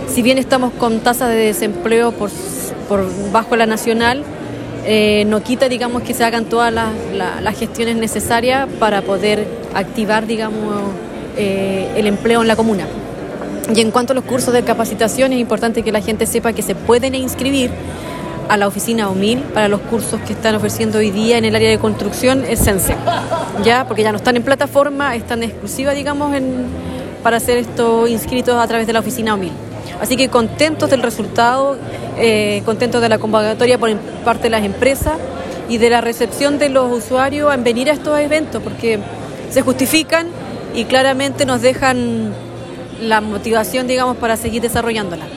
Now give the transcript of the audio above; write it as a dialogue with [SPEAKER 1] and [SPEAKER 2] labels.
[SPEAKER 1] Si bien estamos con tasas de desempleo por bajo la nacional, no quita, digamos, que se hagan todas las gestiones necesarias para poder activar, digamos, el empleo en la comuna. Y en cuanto a los cursos de capacitación, es importante que la gente sepa que se pueden inscribir a la oficina OMIL para los cursos que están ofreciendo hoy día en el área de construcción Sense, ya, porque ya no están en plataforma, están exclusiva, digamos, para hacer estos inscritos a través de la oficina OMIL. Así que contentos del resultado, contentos de la convocatoria por parte de las empresas y de la recepción de los usuarios en venir a estos eventos, porque se justifican y claramente nos dejan la motivación, digamos, para seguir desarrollándola.